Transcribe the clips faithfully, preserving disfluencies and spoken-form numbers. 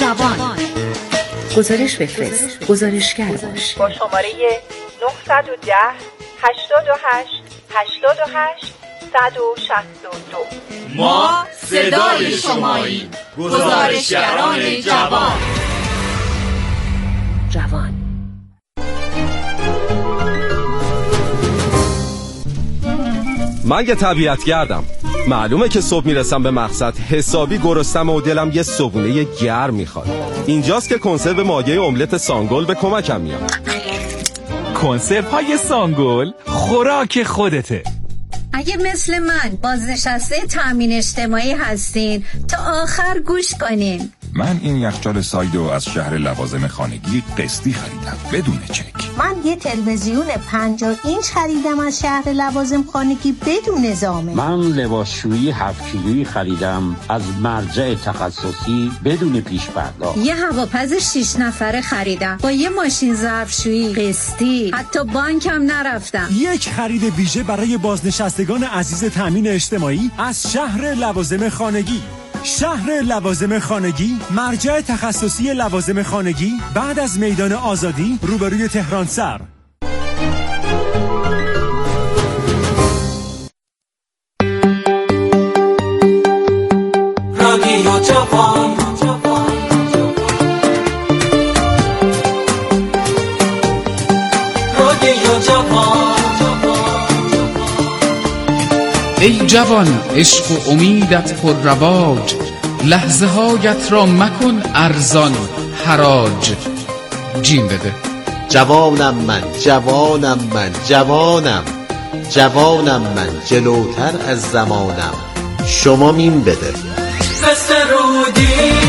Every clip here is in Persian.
جوان. گزارش بفرست، گزارشگر باش. با شماره نه یک صفر هشتاد و هشت هشتاد و هشت صد و شصت و دو. ما صدای شماییم. گزارشگران جوان. جوان. من یه طبیعتگردم. معلومه که صبح میرسم به مقصد حسابی گرسنم و دلم یه صبحونه گرم میخواد. اینجاست که کنسرو ماهی املت سانگل به کمکم میاد. کنسرو های سانگل خوراک خودته. اگه مثل من بازنشسته تامین اجتماعی هستین تا آخر گوش کنین. من این یخچال سایدو از شهر لوازم خانگی قسطی خریدم بدون چک. من یه تلویزیون پنجاه اینچ خریدم از شهر لوازم خانگی بدون زامن. من لباسشویی هفت کیلویی خریدم از مرجع تخصصی بدون پیش پرداخت. یه هواپز شش نفره خریدم با یه ماشین ظرفشویی قسطی، حتی بانکم نرفتم. یک خرید ویژه برای بازنشستگان عزیز تامین اجتماعی از شهر لوازم خانگی. شهر لوازم خانگی، مرجع تخصصی لوازم خانگی، بعد از میدان آزادی روبروی تهران سر. رادیو جوان. رادیو جوان. ای جوان، عشق و امیدت پر رواج، لحظه هایت را مکن ارزان حراج. جیم بده. جوانم من، جوانم من، جوانم جوانم من، جلوتر از زمانم. شما میم بده. دست رودی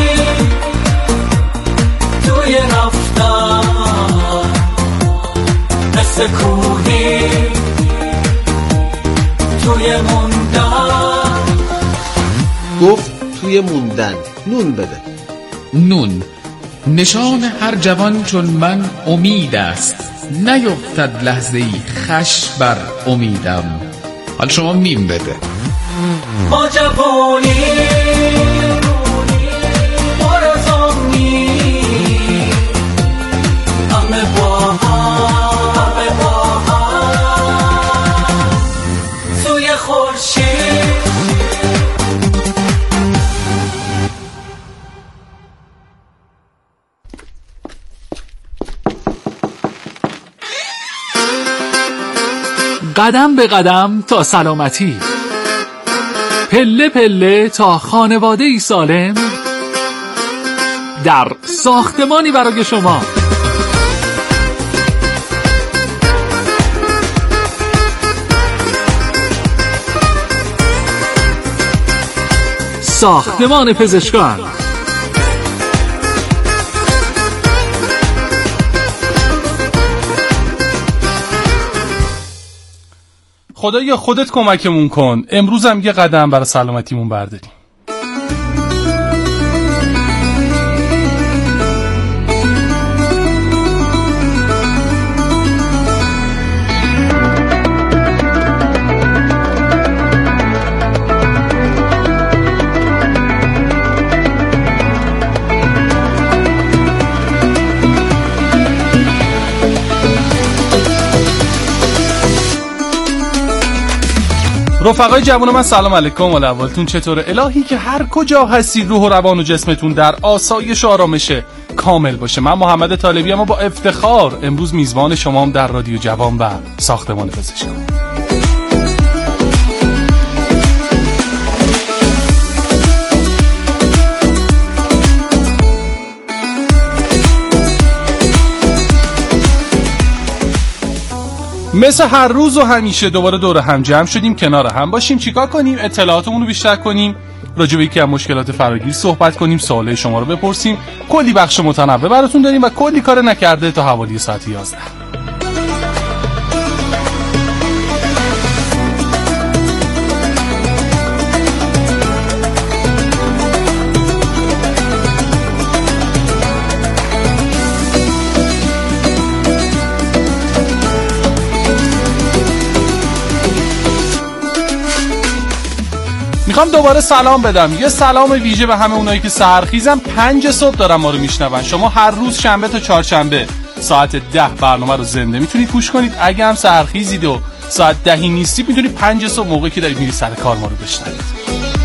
توی رفتن، دست کوهی توی موندن. گفت توی موندن. نون بده. نون نشان هر جوان چون من امید است، نیفتد لحظه ای خش بر امیدم. حال شما میم بده. ما جوانی مرزانی، همه با هم، همه با هم سوی خورشید. قدم به قدم تا سلامتی، پله پله تا خانواده‌ای سالم، در ساختمانی برای شما. ساختمان پزشکان. خدایا خودت کمکمون کن. امروز هم یه قدم برای سلامتیمون برداریم. رفقای جوان من، سلام علیکم. حال احوالتون چطوره؟ الهی که هر کجا هستید روح و روان و جسمتون در آسایش و آرامش کامل باشه. من محمد طالبی ام با افتخار امروز میزبان شمام در رادیو جوان و ساختمان پزشکان. مثل هر روز و همیشه دوباره دور هم جمع شدیم کنار هم باشیم. چیکار کنیم؟ اطلاعاتمون رو بیشتر کنیم، راجع به یکی از مشکلات فراگیر صحبت کنیم، سوالای شما رو بپرسیم. کلی بخش متنوع براتون داریم و کلی کار نکرده تا حوالی ساعت یازده. میخوام دوباره سلام بدم، یه سلام ویژه به همه اونایی که سحرخیزن پنج صبح دارن ما رو میشنون. شما هر روز شنبه تا چهارشنبه ساعت ده برنامه رو زنده میتونید گوش کنید. اگه هم سحرخیزید و ساعت دهی نیستید میتونید پنج صبح موقعی که دارید میرید سر کار ما رو بشنوید.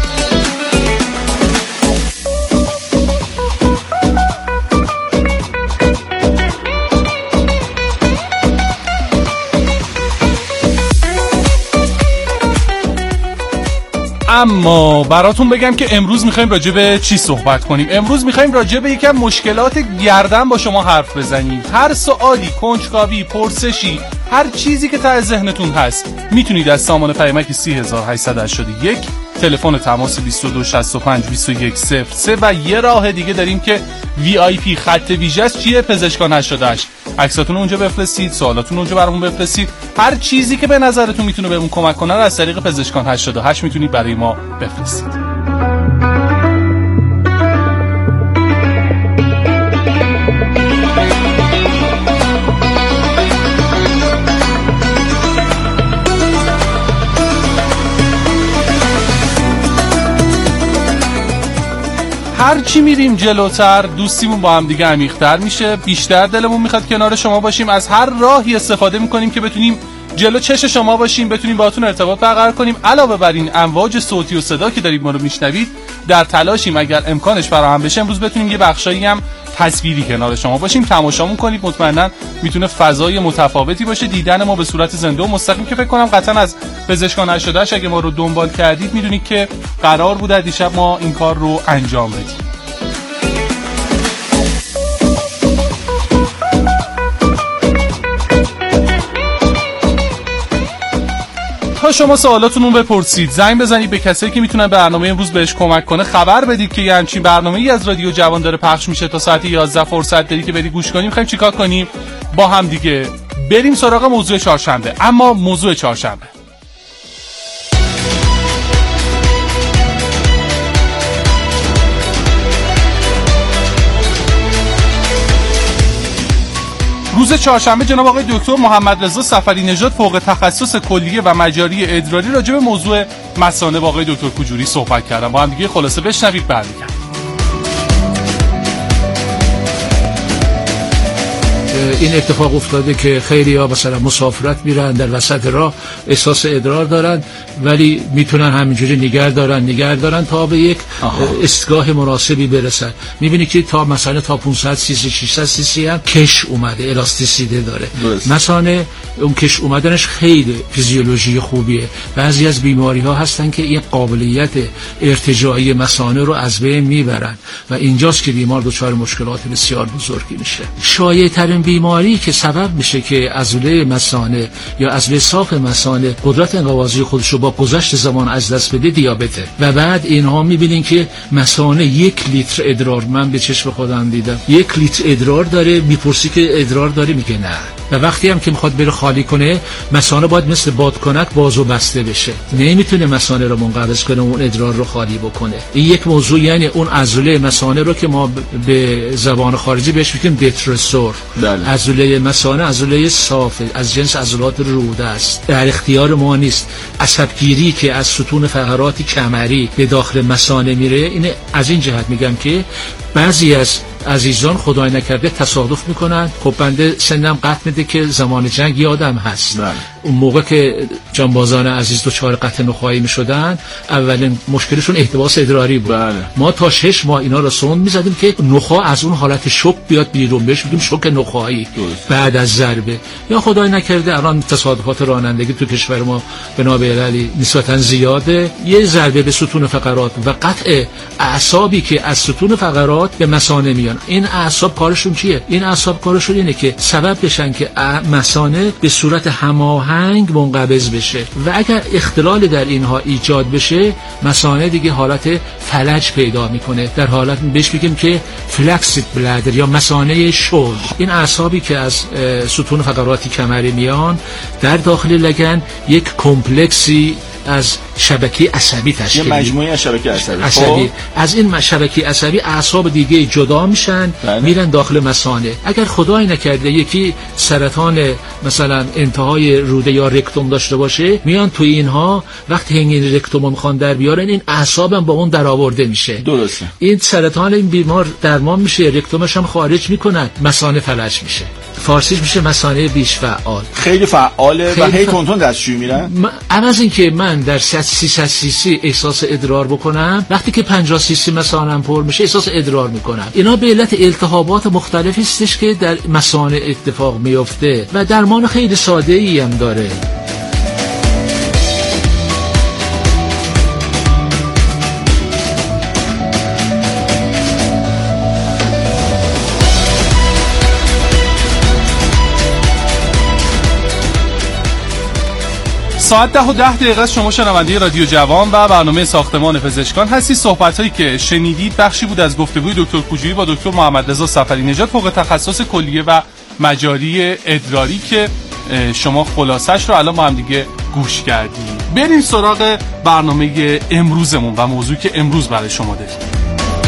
اما براتون بگم که امروز میخوایم راجع به چی صحبت کنیم. امروز میخوایم راجع به یکم مشکلات گردن با شما حرف بزنیم. هر سوالی، کنجکاوی، پرسشی، هر چیزی که ته ذهنتون هست میتونید از سامان پیامک سه هزار و هشتصد و هشتاد و یک، تلفن تماس بیست و دو شصت و پنج بیست و یک صفر سه و یه راه دیگه داریم که وی آی پی خط ویژه است، چیه؟ پزشکان هشتاد و هشت. عکساتون اونجا بفرستید، سوالاتون اونجا برامون بفرستید. هر چیزی که به نظرتون میتونه بهمون کمک کنه رو از طریق پزشکان هشتاد و هشت میتونید برای ما بفرستید. هر چی میریم جلوتر دوستیمون با هم دیگه عمیق‌تر میشه، بیشتر دلمون میخواد کنار شما باشیم. از هر راهی استفاده میکنیم که بتونیم جلو چش شما باشیم، بتونیم باهاتون ارتباط برقرار کنیم. علاوه بر این امواج صوتی و صدا که دارید ما رو میشنوید، در تلاشیم اگر امکانش فراهم بشه امروز بتونیم یه بخشایی هم تصویری کنار شما باشیم، تماشامون کنید. مطمئنا میتونه فضای متفاوتی باشه، دیدن ما به صورت زنده و مستقیم که فکر کنم قطعا از پزشکان هشتاد و هشت اگه ما رو دنبال کردید میدونید که قرار بود دیشب ما این کار رو انجام بدیم. تا شما سوالاتون رو بپرسید، زنگ بزنید به کسایی که میتونن برنامه امروز بهش کمک کنه، خبر بدید که یه همچین برنامه‌ای از رادیو جوان داره پخش میشه. تا ساعت یازده فرصت داری که بری گوش کنیم. می‌خوایم چیکار کنیم؟ با هم دیگه بریم سراغ موضوع چهارشنبه. اما موضوع چهارشنبه روز چهارشنبه جناب آقای دکتر محمد رضا سفری نژاد فوق تخصص کلیه و مجاری ادراری راجع به موضوع مثانه با آقای دکتر کوجوری صحبت کردن. با هم دیگه خلاصه بشنوید برمیگردیم. این اتفاق افتاده که خیلی ها مثلا مسافرت میرن، در وسط راه احساس ادرار دارن ولی میتونن همینجوری نگه دارن نگه دارن تا به یک استگاه مناسبی برسن. میبینی که تا مثلا تا پانصد سی سی ششصد سی سی هم کش اومده، الاستیسیته داره. مثلا اون کش اومدنش خیلی فیزیولوژی خوبیه. بعضی از بیماری ها هستن که این قابلیت ارتجاعی مثانه رو از بین میبرن و اینجاست که بیمار دچار مشکلات بسیار بزرگی میشه. شایع ترین بیماری که سبب میشه که عضله مثانه یا عضله صاف مثانه قدرت انقباضی خودش رو با گذشت زمان از دست بده دیابته. و بعد اینها میبینین که مثانه یک لیتر ادرار، من به چشم خودم دیدم یک لیتر ادرار داره، میپرسی که ادرار داره، میگه نه. و وقتی هم که میخواد بره خالی کنه مثانه باید مثل بادکنک باز و بسته بشه، نمیتونه مثانه رو منقبض کنه اون ادرار رو خالی بکنه. این یک موضوع، یعنی اون عضله مثانه رو که ما به زبان خارجی بهش میگیم دترسور. عضله مثانه عضله صافه، از جنس عضلات روده است، در اختیار ما نیست. عصبگیری که از ستون فقرات کمری به داخل مثانه میره، این از این جهت میگم که بعضی از عزیزان خدای نکرده تصادف میکنن. خب بنده سنم قطع میده که زمان جنگ یادم هست. بله. اون موقع که جانبازان عزیز دچار قطع نخاعی میشدن اولین مشکلشون احتباس ادراری بود. بله. ما تا شش ماه اینا رو سوند میزدیم که نخاع از اون حالت شوک بیاد بیرون، بهش میگیم شوک نخاعی بعد از ضربه. یا خدای نکرده الان تصادفات رانندگی تو کشور ما بنابراین نسبتا زیاده، یه ضربه به ستون فقرات و قطع اعصابی که از ستون فقرات به مثانه میان. این اعصاب کارشون چیه؟ این اعصاب کارشون اینه که سبب بشن که مثانه به صورت هماهنگ منقبض بشه و اگر اختلال در اینها ایجاد بشه مثانه دیگه حالت فلج پیدا میکنه. در حالت بهش میگیم که فلکسید بلادر یا مثانه شل. این اعصابی که از ستون فقراتی کمری میان در داخل لگن یک کمپلکسی از شبکه عصبی تشکیل میده. یه مجموعه از شبکه عصبی. عصبی. از این شبکه عصبی اعصاب دیگه جدا میشن، بله. میرن داخل مثانه. اگر خدای نکرده یکی سرطان مثلا انتهای روده یا رکتوم داشته باشه، میان توی اینها وقتی این رکتوم میخوان در بیارن، این اعصابم با اون درآورده میشه. درسته. این سرطان این بیمار درمان میشه، رکتومش هم خارج میکنن، مثانه فلج میشه. فارسیش میشه مثانه بیش فعال. خیلی فعاله خیلی و هی تونتون دستشویی میرن. عوض این که من در سیصد سی سی احساس ادرار بکنم، وقتی که پنجاه سی سی مثانه‌ام پر میشه احساس ادرار میکنم. اینا به علت التهابات مختلفی استش که در مثانه اتفاق میفته و درمان خیلی ساده ای هم داره. ساعت ده و ده دقیقه شما شنونده رادیو جوان و برنامه ساختمان پزشکان هستی. صحبت‌هایی که شنیدید بخشی بود از گفتگوی دکتر پوجویی با دکتر محمد رضا سفری نژاد، فوق تخصص کلیه و مجاری ادراری که شما خلاصش رو الان با هم دیگه گوش کردیم. بریم سراغ برنامه امروزمون و موضوعی که امروز برای شما داریم.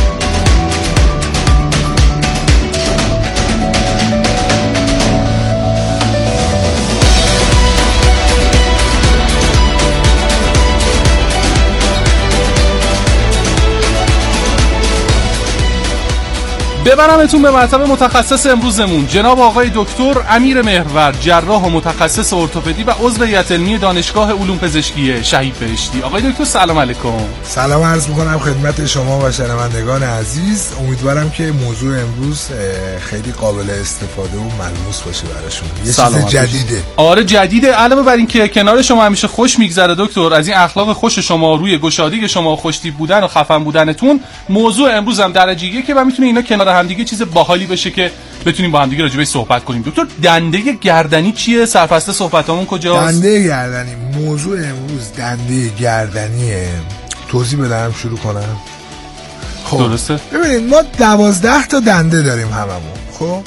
ببرمتون به مطب متخصص امروزمون، جناب آقای دکتر امیر مهرور، جراح و متخصص ارتوپدی و عضو هیئت علمی دانشگاه علوم پزشکی شهید بهشتی. آقای دکتر سلام علیکم. سلام عرض می‌کنم خدمت شما و شنوندگان عزیز. امیدوارم که موضوع امروز خیلی قابل استفاده و ملموس باشه براشون. یه چیز جدیده. آره جدیده. علاوه بر این که کنار شما همیشه خوش میگذره دکتر، از این اخلاق خوش شما، روی گشادی شما، خوش‌تیپ بودن و خفن بودنتون، موضوع امروز هم درجه یک و میتونه اینا کنار هم دیگه چیز باحالی بشه که بتونیم با هم دیگه راجع بهش صحبت کنیم. دکتر دنده گردنی چیه؟ سرفصل صحبتامون کجاست؟ دنده گردنی، موضوع امروز دنده گردنیه. توضیح بدم شروع کنم؟ خب درسته. ببینید ما دوازده تا دنده داریم هممون. خب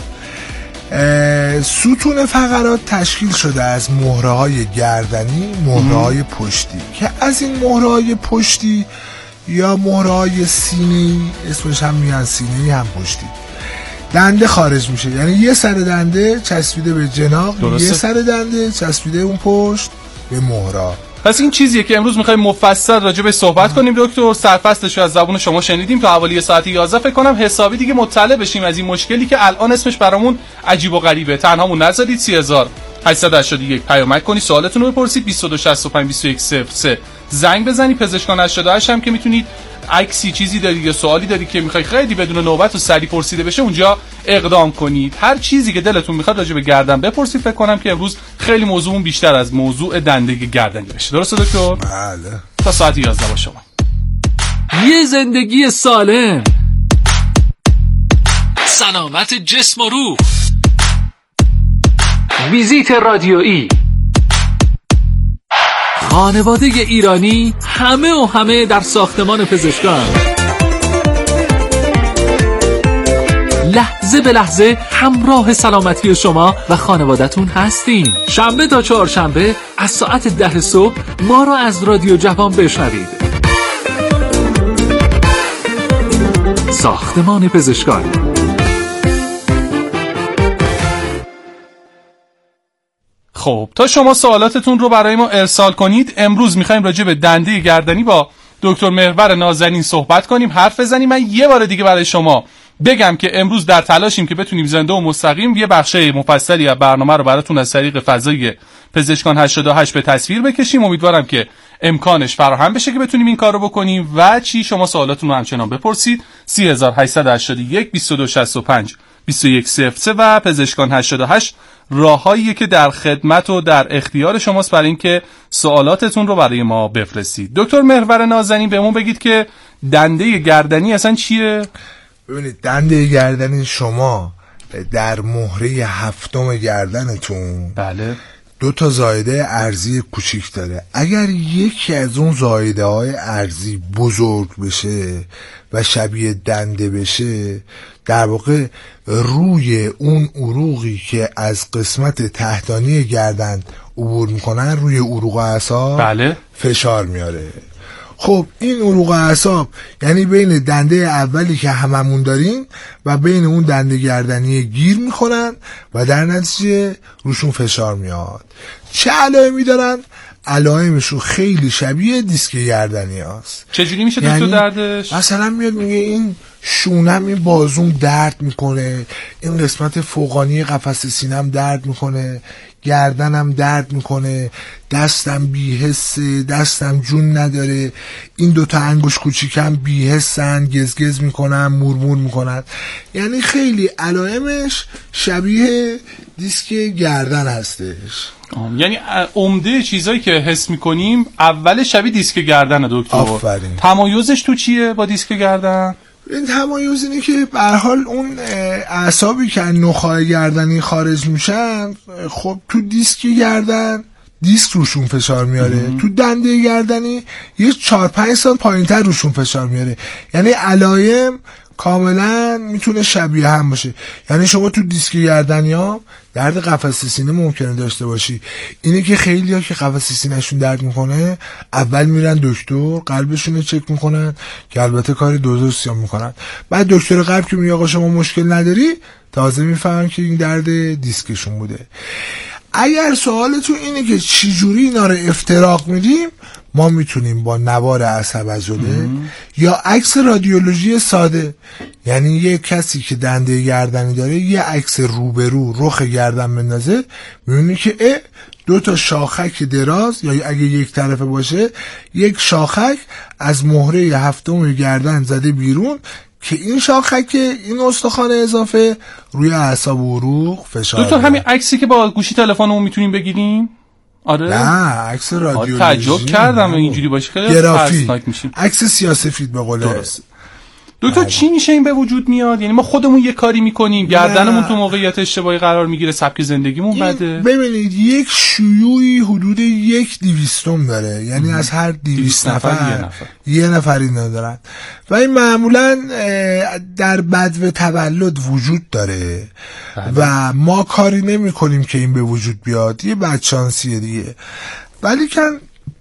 ستون فقرات تشکیل شده از مهره‌های گردنی، مهره‌های پشتی که از این مهره‌های پشتی یا مهره‌های سینه‌ای، اسمش هم میگن سینه‌ای هم پشتی، دنده خارج میشه. یعنی یه سر دنده چسبیده به جناق، درسته. یه سر دنده چسبیده اون پشت به مهرا. پس این چیزیه که امروز میخوایم مفصل راجع به صحبت کنیم دکتر. سرفصلش رو از زبون شما شنیدیم تا حوالی ساعت یازده فکر کنم حسابی دیگه مطلع بشیم از این مشکلی که الان اسمش برامون عجیب و غریبه. تنهامون نذارید. سی هزار هشتصد و هشتاد و یک پیامک کنید، سوالتون رو بپرسید. بیست و دو شصت و پنج بیست و یک صفر سه زنگ بزنید. پزشکان هشتاد و هشت هم که میتونید عکسی چیزی داری یا سوالی داری که میخوای خیلی بدون نوبت و سریع پرسیده بشه اونجا اقدام کنید. هر چیزی که دلتون میخواد راجع به گردن بپرسید. فکر کنم که امروز خیلی موضوعمون بیشتر از موضوع دنده گردنی بشه. درسته دکتر؟ بله. تا ساعت یازده با شما. یه زندگی سالم، سلامت جسم و روح، ویزیت رادیویی، خانواده ایرانی، همه و همه در ساختمان پزشکان. لحظه به لحظه همراه سلامتی شما و خانوادتون هستیم. شنبه تا چهارشنبه از ساعت ده صبح ما را از رادیو جوان بشنوید. ساختمان پزشکان. خب تا شما سوالاتتون رو برای ما ارسال کنید، امروز میخوایم راجع به دنده گردنی با دکتر مهرور نازنین صحبت کنیم، حرف بزنیم. من یه بار دیگه برای شما بگم که امروز در تلاشیم که بتونیم زنده و مستقیم یه بخشه مفصلی از برنامه رو براتون از طریق فضای پزشکان هشتاد و هشت به تصویر بکشیم. امیدوارم که امکانش فراهم بشه که بتونیم این کار رو بکنیم. و چی شما سوالاتون رو همچنان بپرسید. سی هزار هشتصد و هشتاد و یک بیست و دو شصت و پنج بیست و یک صفر سه و پزشکان هشتاد و هشت راههاییه که در خدمت و در اختیار شماست برای اینکه سوالاتتون رو برای ما بفرستید. دکتر مهرور نازنین بهمون بگید که دنده گردنی اصلا چیه؟ ببینید دنده گردنی شما در مهره هفتم گردنتون بله دو تا زایده عرضی کوچیک داره. اگر یکی از اون زایده های عرضی بزرگ بشه و شبیه دنده بشه، در واقع روی اون عروقی که از قسمت تحتانی گردن عبور میکنن روی عروق اعصاب بله. فشار میاره. خب این عروق اعصاب یعنی بین دنده اولی که هممون داریم و بین اون دنده گردنی گیر میکنن و در نتیجه روشون فشار میاد. چه علائمی دارن؟ علائمشون خیلی شبیه دیسک گردنی هست. چجوری میشه دکتر یعنی دردش؟ مثلا میاد میگه این شونم، این بازوم درد میکنه، این قسمت فوقانی قفسه سینم درد میکنه، گردنم درد میکنه، دستم بی‌حسه، دستم جون نداره، این دوتا انگوش کوچیکم بی‌حسن، گزگز میکنن، مورمور میکنن. یعنی خیلی علائمش شبیه دیسک گردن هستش. یعنی عمده چیزایی که حس میکنیم اول شبیه دیسک گردن دکتر. آفرین. تمایزش تو چیه با دیسک گردن؟ این تمایز اینه که به هر حال اون اعصابی که از نخاع گردنی خارج میشن، خب تو دیسک گردن دیسک روشون فشار میاره، ام. تو دنده گردنی یه چهار پنج سال پایینتر روشون فشار میاره. یعنی علائم کاملا میتونه شبیه هم باشه. یعنی شما تو دیسک گردنی ها درد قفسه سینه ممکنه داشته باشی. اینه که خیلی ها که قفسه سینه‌شون درد میکنه اول میرن دکتر، قلبشون رو چک میکنن که البته کار درست میکنن. بعد دکتر قلب که میگه آقا شما مشکل نداری، تازه میفهمن که این درد دیسکشون بوده. اگر سوالتون اینه که چی جوری اینا رو افتراق میدیم، ما میتونیم با نوار عصب عضله یا عکس رادیولوژی ساده، یعنی یه کسی که دنده گردنی داره یه عکس روبرو رخ گردن بندازه، میبینی که اه دو تا شاخک دراز یا اگه یک طرفه باشه یک شاخک از مهره هفتم گردن زده بیرون که این شاخک، این استخوان اضافه روی اعصاب و عروق فشار. دکتر همین عکسی که با گوشی تلفنمون میتونیم بگیریم؟ آره. نه عکس رادیولوژی. تعجب کردم اینجوری باشه خیلی گرافی، عکس سیاه‌سفید به قول درست. دکتر چی میشه این به وجود میاد؟ یعنی ما خودمون یه کاری میکنیم، گردنمون تو موقعیت اشتباهی قرار میگیره، سبک زندگیمون بده. ببینید یک شیوعی حدود یک دیویستم داره، یعنی از هر دیویست نفر, نفر یه نفر اینا دارن و این معمولا در بدو تولد وجود داره بله. و ما کاری نمی کنیم که این به وجود بیاد، یه بدشانسیه دیگه. ولی کن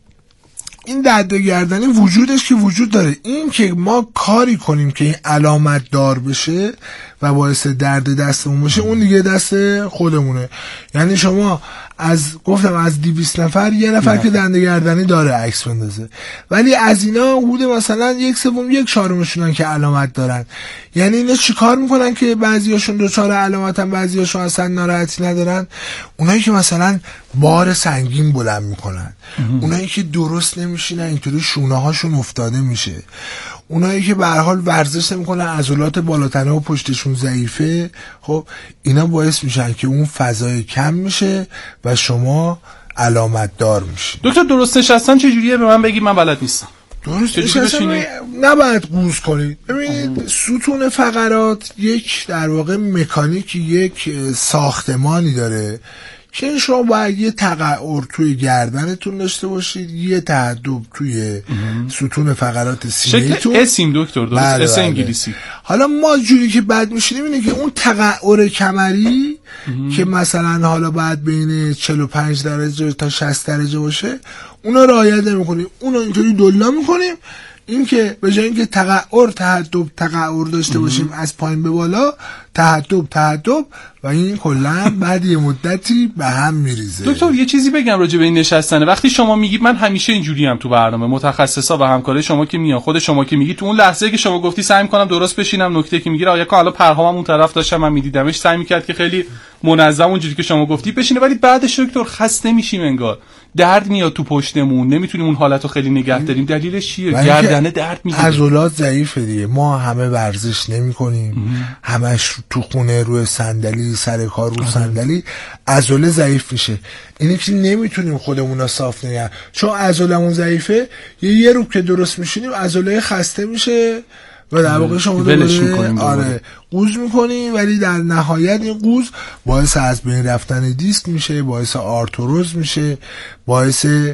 این درد گردنی وجودش که وجود داره، این که ما کاری کنیم که این علامت دار بشه و باعث درد دستمون بشه، اون دیگه دست خودمونه. یعنی شما از گفتم از دویست نفر یه نفر نه. که دنده گردنی داره عکس بندازه، ولی از اینا حدود مثلا یک سوم یک چهارمشونن که علامت دارن. یعنی اینا چیکار میکنن که بعضیاشون دوچار علامتن، بعضیاشون اصلا ناراحتی ندارن؟ اونایی که مثلا بار سنگین بلند میکنن، اونایی که درست نمیشینن اینطوری شونه هاشون افتاده میشه، اونایی که به هر حال ورزش نمیکنن، عضلات بالاتنه و پشتشون ضعیفه، خب اینا باعث میشن که اون فضای کم میشه و شما علامت دار میشید. دکتر درست نشستن چجوریه به من بگید، من بلد نیستم. درست نشستن نباید قوز کنید. ببینید ستون فقرات یک در واقع مکانیک، یک ساختمانی داره که شما باید یه تقعر توی گردنتون داشته باشید، یه تهدب توی ستون فقرات سینه‌تون. شکل اسیم دکتر درست، بله اس انگلیسی. حالا ما جوری که بعد میشینیم اینه که اون تقعر کمری که مثلا حالا باید بین چهل و پنج درجه تا شصت درجه باشه، اونا رعایت نمی‌کنیم، اونا اینطوری دلا می‌کنیم. این که به جای اینکه تقعر تهدب تقعر داشته باشیم از پایین به بالا، تهدب تهدب و این کلا بعد یه مدتی به هم میریزه. دکتر یه چیزی بگم راجع به این نشستنه. وقتی شما میگید، من همیشه اینجوری هم تو برنامه متخصصا و همکارای شما که میان، خود شما که میگید، تو اون لحظه که شما گفتی سعی می‌کنم درست بشینم، نکته که میگیره آیا که حالا پرهامم اون طرف داشتم من میدیدمش، سعی می‌کرد که خیلی منظم اونجوری که شما گفتی بشینه، ولی بعدش دکتر خسته میشیم، انگار درد میاد تو پشتمون، نمیتونیم اون حالتو خیلی نگه داریم. دلیلش چیه؟ گردنه درد میگیره، عضلات ضعیفه دیگه. ما همه ورزش نمی‌کنیم، همش تو خونه روی صندلی، سر کار رو صندلی، عضله ضعیف میشه. اینه که نمیتونیم خودمون رو صاف نگه، چون عضلمون ضعیفه. یه یه رو که درست میشینیم عضله خسته میشه و در واقع شما دوباره آره قوز میکنیم، ولی در نهایت این قوز باعث از بین رفتن دیسک میشه، باعث آرتروز میشه، باعث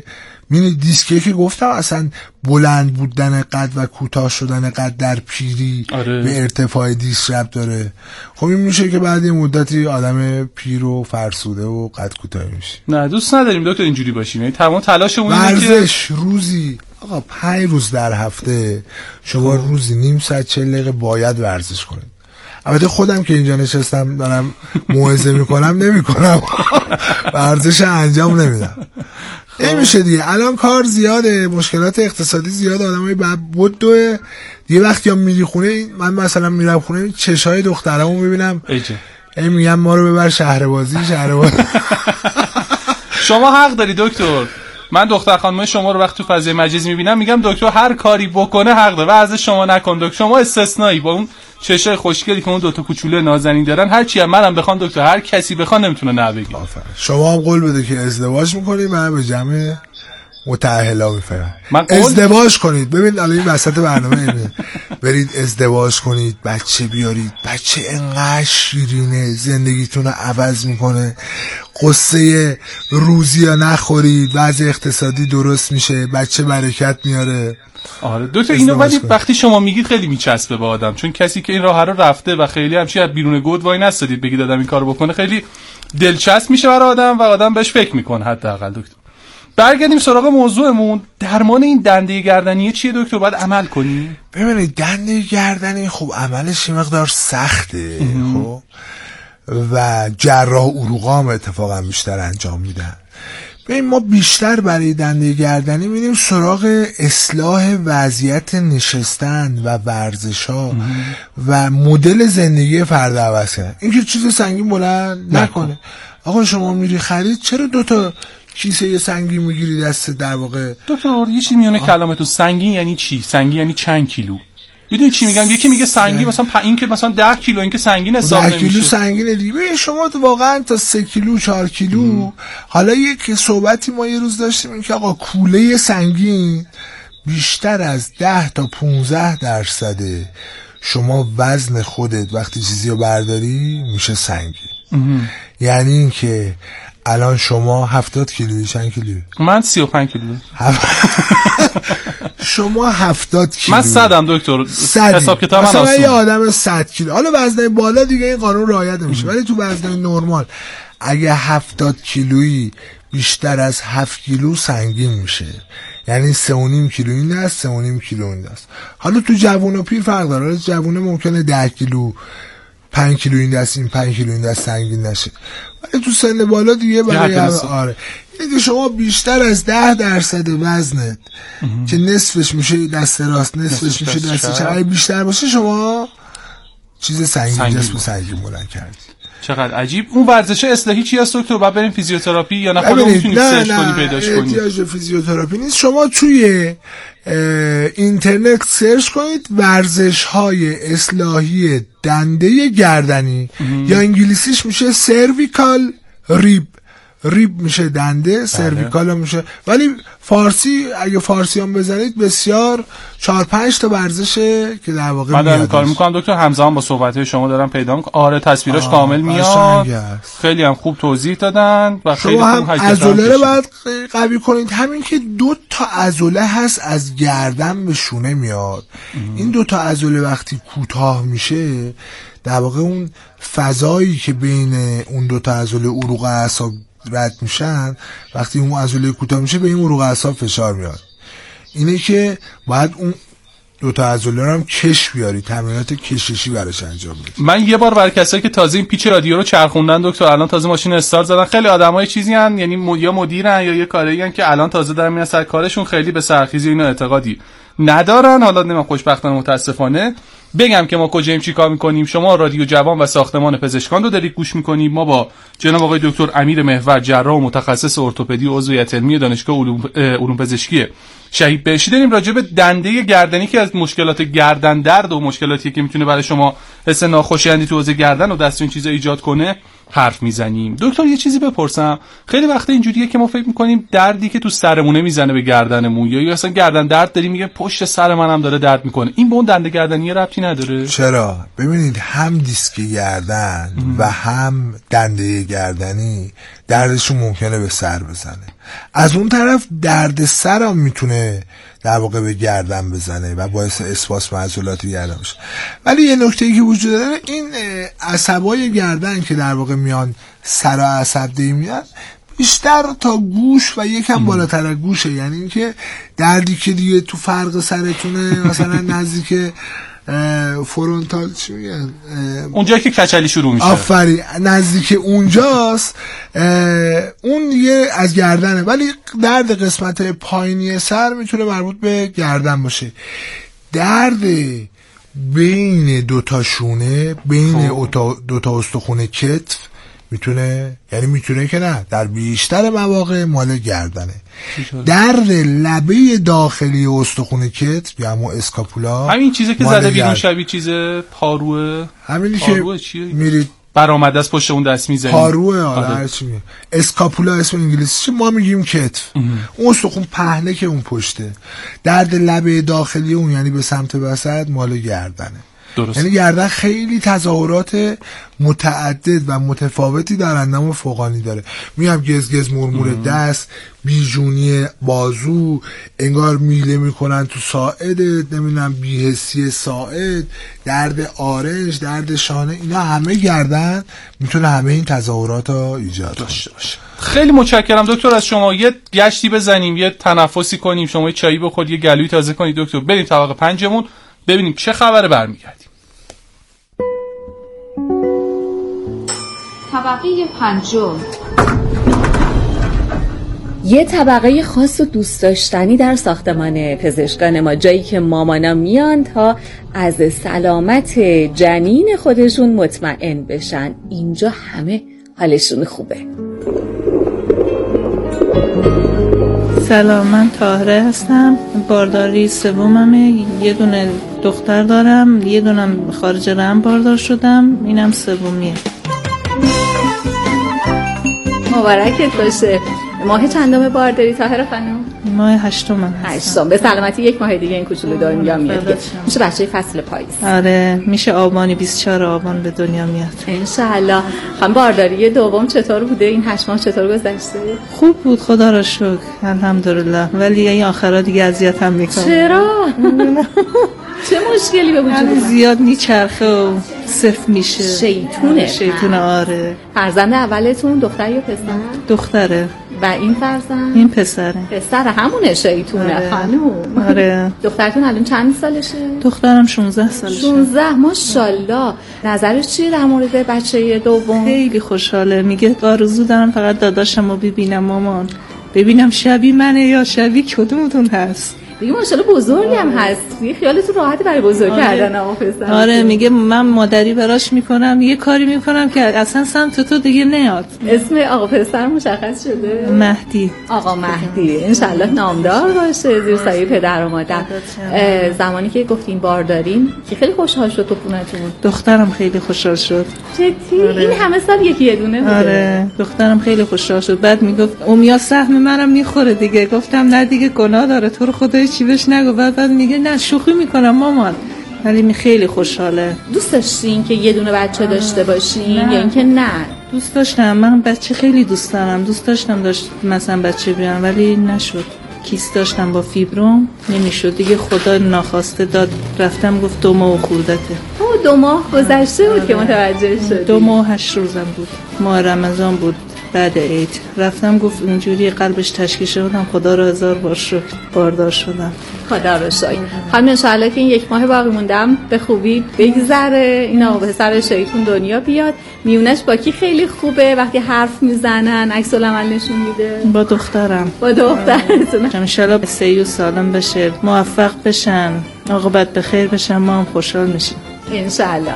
مینی دیسکه که گفتم اصلا بلند بودن قد و کوتاه شدن قد در پیری آره. به ارتفاع دیسک ربط داره. خب این میشه که بعد یه مدتی آدم پیر و فرسوده و قد کوتاه میشه. نه دوست نداریم دکتر اینجوری باشیم، یعنی تمام تلاشمون اینه که ورزش روزی آقا پنج روز در هفته شما روزی نیم ساعت چهل دقیقه باید ورزش کنید. البته خودم که اینجا نشستم دارم موعظه میکنم نمیکنم ورزش انجام نمیدم. نمیشه دیگه، الان کار زیاده، مشکلات اقتصادی زیاده، آدمای بعد بدوه یه وقتی هم میری خونه. من مثلا میرم خونه چشای دخترامو میبینم ای میگم ما رو ببر شهربازی شهربازی. شما حق داری دکتر. من دختر خانمای شما رو وقتی تو فضای مجازی میبینم میگم دکتر هر کاری بکنه حق داره و از شما نکن دکتر. شما استثنایی با اون چشای خوشگلی که اون دوتا کوچولو نازنین دارن، هر چی هم منم بخوام دکتر، هر کسی بخواد نمیتونه نه بگه. شما هم قول بده که ازدواج میکنید من به جمع متأهلا میفرم ازدواج کنید. ببین الان این وسط برنامه اینه برید ازدواج کنید، بچه بیارید، بچه انقدر شیرینه زندگیتون رو عوض میکنه، قصه روزی ها نخورید، وضع اقتصادی درست میشه، بچه برکت میاره. آره دکتر اینو ولی وقتی شما میگید خیلی میچسبه به آدم، چون کسی که این راه رو رفته و خیلی همچی از بیرون گود وای نستادید بگید آدم این کارو بکنه خیلی دلچسب میشه برای آدم و آدم بهش فکر میکنه. حداقل دکتر برگردیم سراغ موضوعمون. درمان این دنده گردنی چیه دکتر؟ باید عمل کنی؟ ببینید دنده گردنی خب عملش یه مقدار سخته خب و جراح عروقا هم اتفاقا بیشتر انجام میدن. ببین ما بیشتر برای دنده گردنی میریم سراغ اصلاح وضعیت نشستن و ورزش ها و مدل زندگی فرد عوض کردن. اینکه چیز سنگین بلند نکنه. آقا شما میری خرید چرا دوتا کیسه سنگین میگیری دست در واقع؟ دکتر یه چیزی میونه کلامتون سنگین یعنی چی؟ سنگین یعنی چند کیلو؟ میدونی چی میگم؟ یکی میگه سنگین مثلا پ... این که مثلا ده کیلو، این که سنگین حساب نمیشه. ده کیلو سنگینه دیگه. شما تو واقعا تا سه کیلو چهار کیلو ام. حالا یک صحبتی ما یه روز داشتیم این که آقا کوله سنگین بیشتر از ده تا پونزده درصد شما وزن خودت وقتی چیزی رو برداری میشه سنگین. یعنی این که الان شما هفتاد کیلویی، چند کیلویی؟ من سی و پنج کیلویی. شما هفتاد کیلو. من صدم دکتر. حساب کتاب من مثلا یه آدم صد کیلو. حالا وزن بالا دیگه این قانون رعایت نمیشه، ولی تو وزن نرمال اگه هفتاد کیلویی بیشتر از هفت کیلو سنگین میشه. یعنی سه و نیم کیلو این است، سه و نیم کیلو این است. حالا تو جوون و پیر فرق داره. جوونه ممکنه ده کیلو پنج کیلو این دست این پنج کیلو این دست سنگین نشه، ولی تو سن بالا دیگه برای آره اینکه شما بیشتر از ده درصد وزنت که نصفش میشه دست راست نصفش میشه دست چپ بیشتر باشه شما چیز سنگین جسم سنگین بلند کردی. چقدر عجیب. اون ورزش اصلاحی چی هست دکتر؟ بعد بریم فیزیوتراپی یا نه خودمون میتونیم سرچ کنیم پیداش کنیم؟ احتیاج فیزیوتراپی نیست. شما توی اینترنت سرچ کنید ورزش های اصلاحی دنده گردنی ام. یا انگلیسیش میشه سرویکال ریب. ریب میشه دنده، سرویکال هم میشه، ولی فارسی اگه فارسی هم بزنید بسیار چهار پنج تا ورزشه که در واقع من دارم کار میکنم دکتر همزمان با صحبت‌های شما دارم پیدا میکنم. آره تصویراش آه. کامل میاد، خیلی هم خوب توضیح دادن و خیلی شما هم عضله رو باید قوی کنید. همین که دو تا عضله هست از گردن به شونه میاد ام. این دو تا عضله وقتی کوتاه میشه در واقع اون فضایی که بین اون دو تا عضله عروق اعصاب رد میشن، وقتی اون عضله کوتاه میشه به این عروق اعصاب فشار میاد. اینه که باید اون دو تا عضله رو هم کش بیاری، تمرینات کششی براش انجام بدی. من یه بار برای کسایی که تازه این پیچ رادیو رو چرخوندن دکتر، الان تازه ماشین استارت زدن، خیلی آدمای چیزی ان، یعنی یا مدیرن یا یه کاری ان که الان تازه دارن میرن سر کارشون، خیلی به سرخیزی اینا اعتقادی ندارن. حالا نمیدونم خوشبختانه متاسفانه بگم که ما کجاییم چی کار میکنیم. شما رادیو جوان و ساختمان پزشکان رو دارید گوش میکنید. ما با جناب آقای دکتر امیر محور، جراح و متخصص ارتوپدی و عضو هیئت علمی دانشگاه علوم علوم پزشکی شهید بهشتی داریم راجع به دنده گردنی که از مشکلات گردن درد و مشکلاتی که میتونه برای شما حس ناخوشایندی تو حوزه گردن و دست این چیزا ایجاد کنه حرف میزنیم. دکتر یه چیزی بپرسم، خیلی وقت اینجوریه که ما فکر میکنیم دردی که تو سرمونه میزنه به گردنمون یا اصلا گردن درد داریم میگه پشت سر منم داره درد میکنه، این به اون دنده گردنی ربطی نداره؟ چرا؟ ببینید هم دیسک گردن ام. و هم دنده گردنی دردشون ممکنه به سر بزنه. از اون طرف درد سر هم میتونه در واقع به گردن بزنه و باعث اسپاسم عضلات گردن بشه. ولی یه نکته‌ای که وجود داره، این عصبای گردن که در واقع میان سر و عصبدهی میان بیشتر تا گوش و یکم بالاتر از گوشه، یعنی اینکه دردی که دیگه تو فرق سرتونه مثلا نزدیک فرونتال چی میگن، اونجایی که کچلی شروع میشه، آفرین، نزدیک اونجاست، اون دیگه از گردنه. ولی درد قسمت پایینی سر میتونه مربوط به گردن باشه. درد بین دوتا شونه، بین دوتا استخون کتف میتونه، یعنی میتونه که نه، در بیشتر مواقع مال گردنه. درد لبه داخلی استخون کتف یا همون اسکاپولا، همین چیزی که زده بیرون شبیه چیز پاروه، همینی که میرید برآمده از پشت اون دست میزنید، پاروه. آره هر چی میگه، اسکاپولا اسم انگلیسیش، ما میگیم کتف. اون استخون پهنه که اون پشته. درد لبه داخلی اون یعنی به سمت وسط مال گردنه. درست. یعنی گردن خیلی تظاهرات متعدد و متفاوتی در اندام فوقانی داره. میام گزگز مرمور دست، بیجونی بازو، انگار میله میکنن تو ساعدت، نمیدونم بی‌حسی ساعد، درد آرنج، درد شانه، اینا همه گردن میتونه همه این تظاهرات رو ایجاد داشته باشه. خیلی متشکرم دکتر از شما. یه گشتی بزنیم، یه تنفسی کنیم، شما یه چایی بخورید، یه گلوی تازه کنید دکتر، بریم طبقه پنجمون ببینیم چه خبره، برمیگردیم. طبقه پنجم. یه طبقه خاص و دوست داشتنی در ساختمان پزشکان ما، جایی که مامانا میان تا از سلامت جنین خودشون مطمئن بشن. اینجا همه حالشون خوبه. سلام، من طاهره هستم، بارداری سوممه، یه دونه دختر دارم، یه دونم خارج رحم باردار شدم، اینم سومیه. مبارکت باشه. ماه چندم بارداری طاهره خانم؟ ماه هشتم هستم. هشتم. به سلامتی یک ماه دیگه این کوچولو دنیا میاد. میشه بچه فصل پاییز. آره میشه آبانی، بیست و چهار آبان به دنیا میاد انشالله. خانم بارداری دوم چطور بوده؟ این هشت ماه چطور گذشته؟ خوب بود خدا را شکر الحمدلله، ولی این آخرا دیگه اذیتم میکنه. چرا؟ چه مشکلی به وجود اومد؟ زیاد میچرخه و صف میشه. شیطونه. شیطونه. آره. فرزند اولتون دختر یا پسر؟ دختره. و این فرزند؟ این پسره. پسر همونه شیطونه. آره. خانوم. آره. دخترتون الان چند سالشه؟ دخترم شانزده سالشه. شانزده ماشاءالله. نظرش چیه در مورد بچه دوم؟ خیلی خوشحاله، میگه آرزو دارم فقط داداشمو ببینم مامان، ببینم شبیه منه یا شبیه کدومتون هست. دیگه ماشاءالله بزرگم هست، خیالتون راحته برای بزرگ آره. کردن آقا پسر. آره میگه من مادری براش میکنم، یه کاری میکنم که اصلا سمت تو دیگه نیاد. اسم آقا پسر مشخص شده؟ مهدی. آقا مهدی انشالله نامدار باشه زیر سایه پدر و مادر. زمانی که گفتین باردارین که خیلی خوشحال شد تو خونتون؟ دخترم خیلی خوشحال شد. جدی؟ آره. این همه سال یکی یه دونه بوده؟ آره دخترم خیلی خوشحال شد. بعد میگفت اومیا سهم منم میخوره دیگه. گفتم نه دیگه گناه داره، تو رو خدا چی بهش نگو. بعد بعد میگه نه شوخی میکنم مامان، ولی می خیلی خوشحاله. دوست داشتین که یه دونه بچه داشته باشین یا اینکه نه؟ دوست داشتم، من بچه خیلی دوست دارم، دوست داشتم داشت مثلا بچه بیارم ولی نشد. کیست داشتم با فیبروم نمیشد دیگه، خدا ناخواسته داد. رفتم گفت دو ماه خوردته. او دو ماه گذشته بود که متوجه شدی؟ دو ماه هشت روزم بود، ماه رمضان بود بعد عید. رفتم گفت اینجوری قلبش تشکیل شدم، خدا را هزار بار شکر باردار شدم. خدا رو شکر. خانم انشالله که این یک ماه باقی موندم به خوبی بگذره، این آقا پسر شیطون دنیا بیاد. میونش با کی خیلی خوبه؟ وقتی حرف میزنن عکس العمل نشون میده؟ با دخترم. با دخترتون انشالله سعی و سالم بشه، موفق بشن، عاقبت به خیر بشن، ما هم خوشحال میشیم انشالله.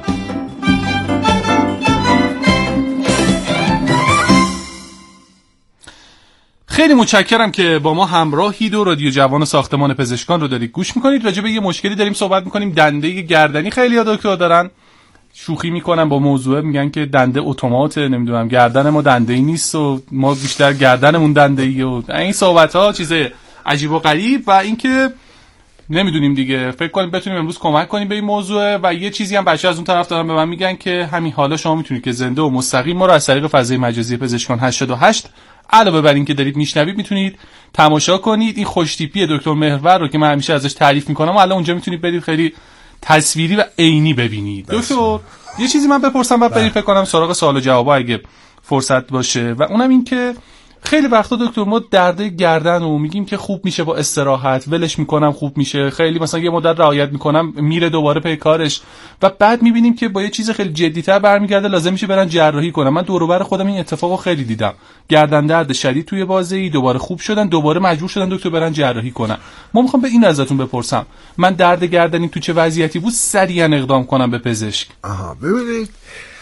خیلی متشکرم که با ما همراهید و رادیو جوان ساختمان پزشکان رو دارید گوش میکنید. راجع به یه مشکلی داریم صحبت میکنیم، دنده گردنی. خیلی ها دکتر دارن شوخی میکنن با موضوع، میگن که دنده اتوماته، نمیدونم گردن ما دنده ای نیست و ما بیشتر گردنمون دنده ای و این صحبت ها چیز عجیب و غریب. و اینکه نمیدونیم دیگه، فکر کنیم بتونیم امروز کمک کنیم به این موضوع. و یه چیزی هم بچه‌ها از اون طرف دارن به من میگن که همین حالا شما میتونید که زنده و مستقیم ما رو از طریق فضای مجازی پزشکان هشتاد و هشت علاوه بر این که دارید میشنوید میتونید تماشا کنید. این خوشتیپی دکتر مهرور رو که من همیشه ازش تعریف میکنم و الان اونجا میتونید برید خیلی تصویری و عینی ببینید. دکتر یه چیزی من بپرسم بعد برید فکر کنم سراغ سوال و جوابا اگه فرصت باشه، و اونم این که خیلی وقتا دکتر ما درد گردن رو میگیم که خوب میشه با استراحت، ولش میکنم خوب میشه، خیلی مثلا یه مدت رعایت میکنم میره دوباره پی کارش، و بعد میبینیم که با یه چیز خیلی جدی‌تر برمیگرده لازم میشه برن جراحی کنم. من دور و بر خودم این اتفاقو خیلی دیدم، گردن درد شدید توی بازی دوباره خوب شدن، دوباره مجبور شدن دکتر برن جراحی کنن. ما میخوام به این ازتون بپرسم من درد گردنی تو چه وضعیتی بود سریعا اقدام کنم به پزشک؟ آها ببینید